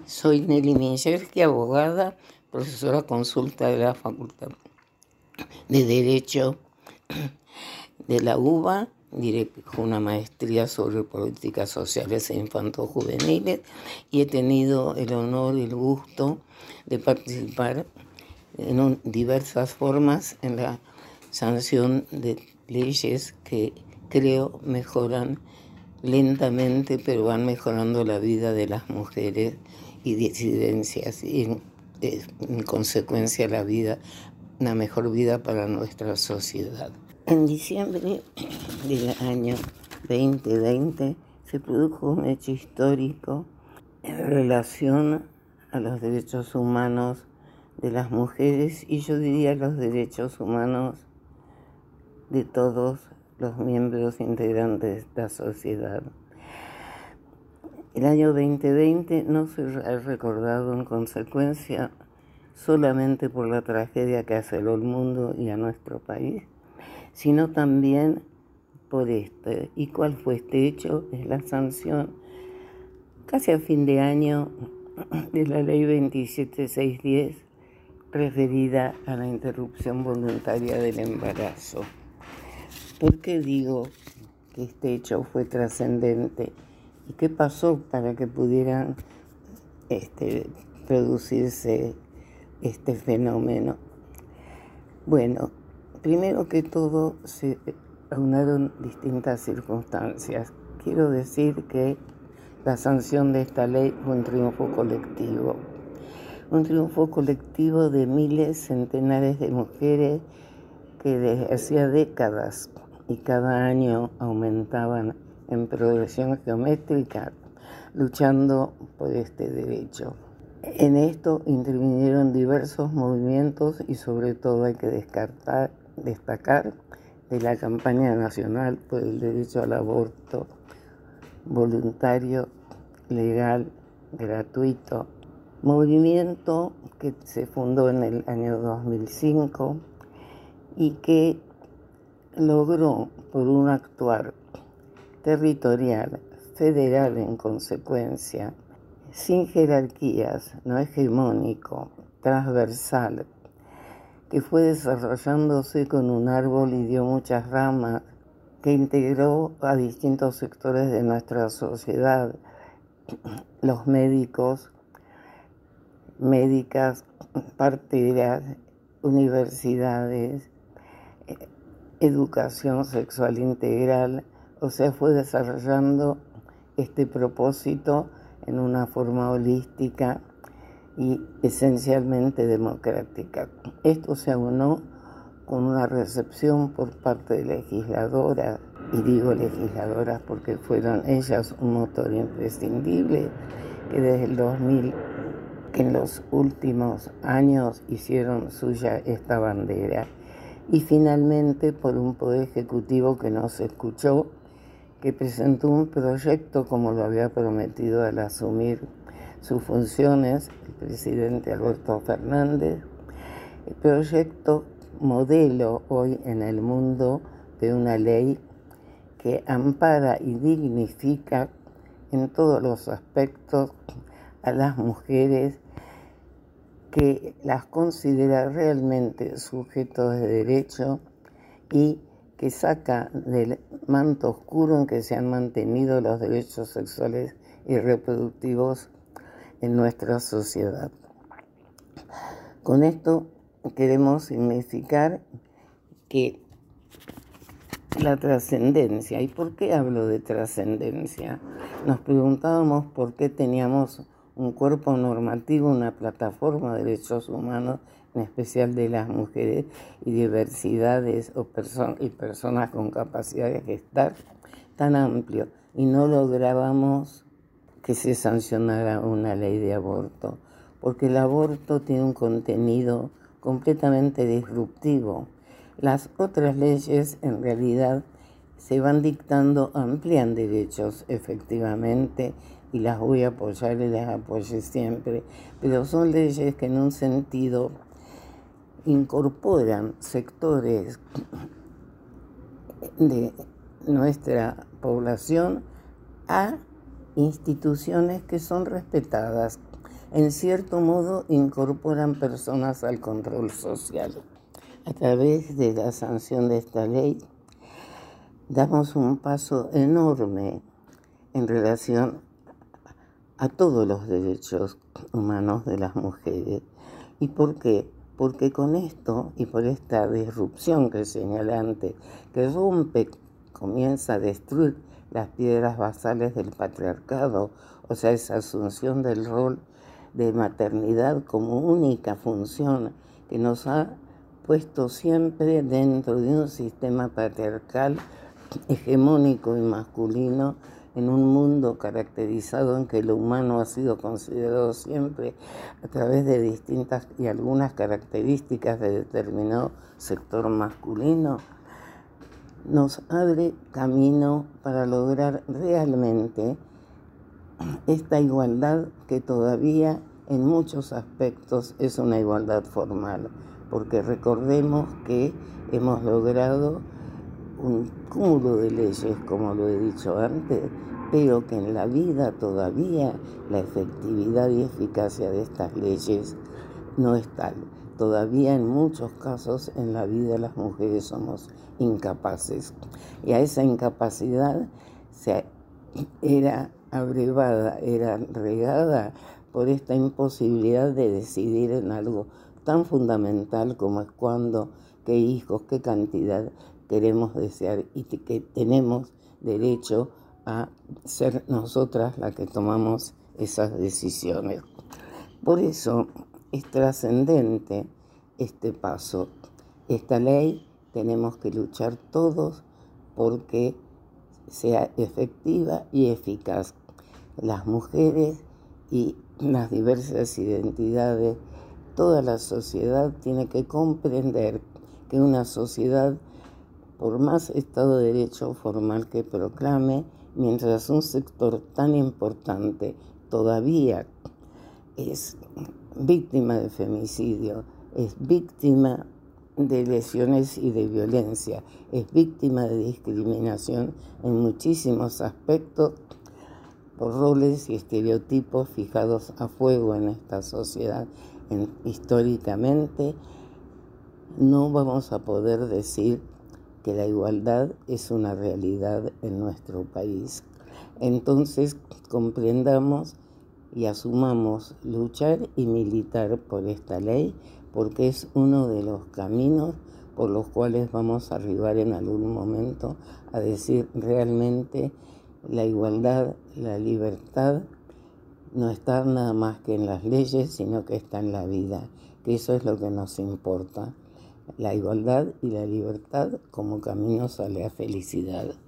Soy Nelly Minchersky, abogada, profesora consulta de la Facultad de Derecho de la UBA, dirijo una maestría sobre políticas sociales e infanto-juveniles y he tenido el honor y el gusto de participar en diversas formas en la sanción de leyes que creo mejoran lentamente, pero van mejorando la vida de las mujeres y disidencias y en consecuencia una mejor vida para nuestra sociedad. En diciembre del año 2020 se produjo un hecho histórico en relación a los derechos humanos de las mujeres y yo diría los derechos humanos de todos los miembros integrantes de esta sociedad. El año 2020 no se ha recordado en consecuencia solamente por la tragedia que asoló el mundo y a nuestro país, sino también por este. ¿Y cuál fue este hecho? Es la sanción casi a fin de año de la ley 27610 referida a la interrupción voluntaria del embarazo. ¿Por qué digo que este hecho fue trascendente? ¿Y qué pasó para que pudieran producirse este fenómeno? Bueno, primero que todo se aunaron distintas circunstancias. Quiero decir que la sanción de esta ley fue un triunfo colectivo de miles, centenares de mujeres que desde hacía décadas y cada año aumentaban en progresión geométrica, luchando por este derecho. En esto intervinieron diversos movimientos y sobre todo hay que destacar de la campaña nacional por el derecho al aborto voluntario, legal, gratuito, movimiento que se fundó en el año 2005 y que logró, por un actuar territorial, federal en consecuencia, sin jerarquías, no hegemónico, transversal, que fue desarrollándose con un árbol y dio muchas ramas, que integró a distintos sectores de nuestra sociedad, los médicos, médicas, parteras, universidades, educación sexual integral, o sea, fue desarrollando este propósito en una forma holística y esencialmente democrática. Esto se aunó con una recepción por parte de legisladoras, y digo legisladoras porque fueron ellas un motor imprescindible, que desde el 2000, que en los últimos años hicieron suya esta bandera. Y finalmente por un poder ejecutivo que no se escuchó, que presentó un proyecto como lo había prometido al asumir sus funciones el presidente Alberto Fernández, el proyecto modelo hoy en el mundo de una ley que ampara y dignifica en todos los aspectos a las mujeres, que las considera realmente sujetos de derecho y que saca del manto oscuro en que se han mantenido los derechos sexuales y reproductivos en nuestra sociedad. Con esto queremos significar que la trascendencia, ¿y por qué hablo de trascendencia? Nos preguntábamos por qué teníamos un cuerpo normativo, una plataforma de derechos humanos, en especial de las mujeres y diversidades y personas con capacidad de gestar, tan amplio, y no lográbamos que se sancionara una ley de aborto, porque el aborto tiene un contenido completamente disruptivo. Las otras leyes en realidad se van dictando, amplían derechos efectivamente, y las voy a apoyar y las apoyé siempre, pero son leyes que en un sentido incorporan sectores de nuestra población a instituciones que son respetadas, en cierto modo incorporan personas al control social. A través de la sanción de esta ley, damos un paso enorme en relación a todos los derechos humanos de las mujeres. ¿Y por qué? Porque con esto y por esta disrupción que señalé antes, que rompe, comienza a destruir las piedras basales del patriarcado, o sea, esa asunción del rol de maternidad como única función que nos ha puesto siempre dentro de un sistema patriarcal hegemónico y masculino, en un mundo caracterizado en que lo humano ha sido considerado siempre a través de distintas y algunas características de determinado sector masculino, nos abre camino para lograr realmente esta igualdad que todavía en muchos aspectos es una igualdad formal, porque recordemos que hemos logrado un cúmulo de leyes, como lo he dicho antes, pero que en la vida todavía la efectividad y eficacia de estas leyes no es tal. Todavía en muchos casos en la vida las mujeres somos incapaces. Y a esa incapacidad era abrevada, era regada por esta imposibilidad de decidir en algo tan fundamental como es cuándo, qué hijos, qué cantidad queremos desear y que tenemos derecho a ser nosotras las que tomamos esas decisiones. Por eso es trascendente este paso. Esta ley tenemos que luchar todos porque sea efectiva y eficaz. Las mujeres y las diversas identidades, toda la sociedad tiene que comprender que una sociedad, por más Estado de Derecho formal que proclame, mientras un sector tan importante todavía es víctima de femicidio, es víctima de lesiones y de violencia, es víctima de discriminación en muchísimos aspectos por roles y estereotipos fijados a fuego en esta sociedad. Históricamente no vamos a poder decir que la igualdad es una realidad en nuestro país. Entonces comprendamos y asumamos luchar y militar por esta ley, porque es uno de los caminos por los cuales vamos a arribar en algún momento a decir realmente la igualdad, la libertad no está nada más que en las leyes, sino que está en la vida, que eso es lo que nos importa, la igualdad y la libertad como caminos a la felicidad.